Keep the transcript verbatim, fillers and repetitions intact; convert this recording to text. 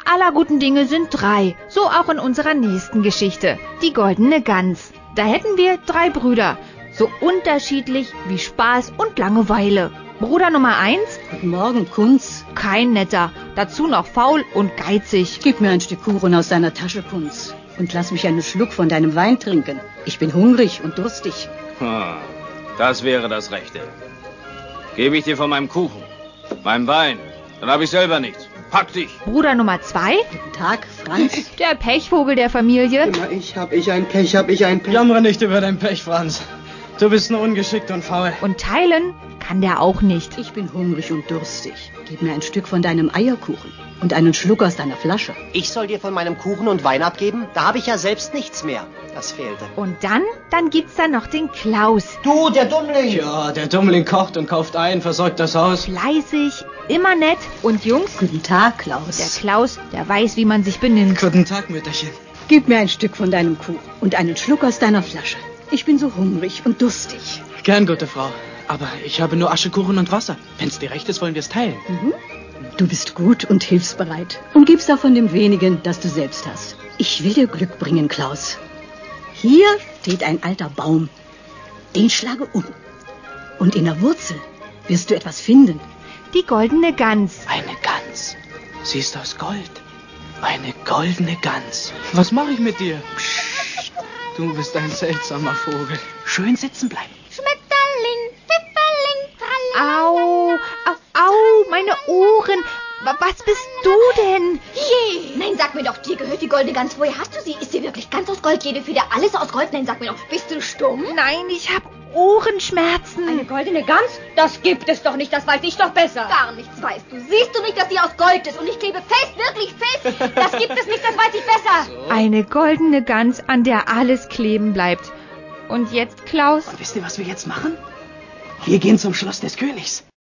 aller guten Dinge sind drei, so auch in unserer nächsten Geschichte, die goldene Gans. Da hätten wir drei Brüder, so unterschiedlich wie Spaß und Langeweile. Bruder Nummer eins? Guten Morgen, Kunz. Kein netter, dazu noch faul und geizig. Gib mir ein Stück Kuchen aus deiner Tasche, Kunz, und lass mich einen Schluck von deinem Wein trinken. Ich bin hungrig und durstig. Hm, das wäre das Rechte. Gebe ich dir von meinem Kuchen, meinem Wein, dann habe ich selber nichts. Pack dich! Bruder Nummer zwei? Guten Tag, Franz. Der Pechvogel der Familie. Immer ich, hab ich ein Pech, hab ich ein Pech. Jammere nicht über dein Pech, Franz. Du bist nur ungeschickt und faul. Und teilen kann der auch nicht. Ich bin hungrig und durstig. Gib mir ein Stück von deinem Eierkuchen und einen Schluck aus deiner Flasche. Ich soll dir von meinem Kuchen und Wein abgeben? Da habe ich ja selbst nichts mehr. Das fehlte. Und dann, dann gibt's da noch den Klaus. Du, der Dummling! Ja, der Dummling kocht und kauft ein, versorgt das Haus. Fleißig, immer nett. Und Jungs, Guten Tag, Klaus. der Klaus, der weiß, wie man sich benimmt. Guten Tag, Mütterchen. Gib mir ein Stück von deinem Kuchen und einen Schluck aus deiner Flasche. Ich bin so hungrig und durstig. Gern, gute Frau. Aber ich habe nur Aschekuchen und Wasser. Wenn's dir recht ist, wollen wir es teilen. Mhm. Du bist gut und hilfsbereit und gibst auch von dem wenigen, das du selbst hast. Ich will dir Glück bringen, Klaus. Hier steht ein alter Baum. Den schlage um. Und in der Wurzel wirst du etwas finden. Die goldene Gans. Eine Gans. Sie ist aus Gold. Eine goldene Gans. Was mache ich mit dir? Psst. Du bist ein seltsamer Vogel. Schön sitzen bleiben. Schmetterling, Pfifferling, tralala. Au, au, au, meine Ohren. Wa- Was bist du denn? Je. Nein, sag mir doch, dir gehört die goldene Gans. Woher hast du sie? Ist sie wirklich ganz aus Gold? Jede Feder, alles aus Gold? Nein, sag mir doch, bist du stumm? Nein, ich hab Ohrenschmerzen. Eine goldene Gans? Das gibt es doch nicht, das weiß ich doch besser. Gar nichts weißt du. Siehst du nicht, dass sie aus Gold ist? Und ich klebe fest, wirklich fest. Das gibt es nicht, das weiß ich besser. Eine goldene Gans, an der alles kleben bleibt. Und jetzt, Klaus? Und wisst ihr, was wir jetzt machen? Wir gehen zum Schloss des Königs.